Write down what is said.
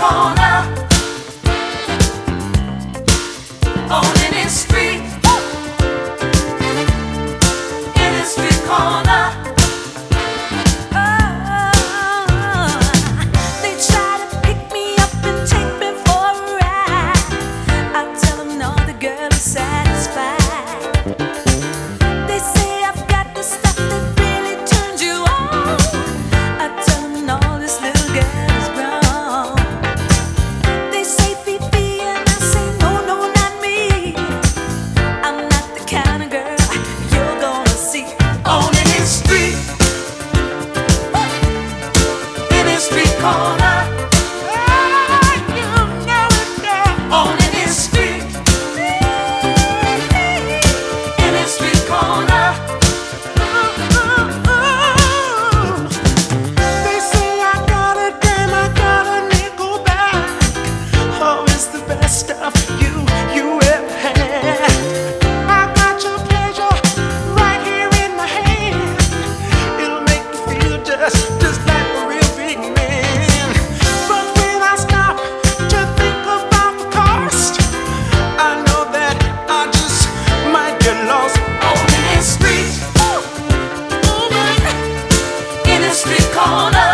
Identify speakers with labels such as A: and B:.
A: corner, on any street, any street corner. They try to pick me up and take me for a ride. I tell them no, the girl is satisfied. They say I've got the stuff that really turns you on. I tell them no, this little girl is wrong. They say Fifi and I say no, no, not me. I'm not the kind of girl you're gonna see on any street, any street corner. You know it, girl. On any street, any street corner.
B: They say I got it and I got a nickel back. Oh, it's the best stuff you ever had. I got your pleasure right here in my hand. It'll make me feel just like a real big man. But when I stop to think about the cost, I know that I just might get lost.
A: On any street, any street corner.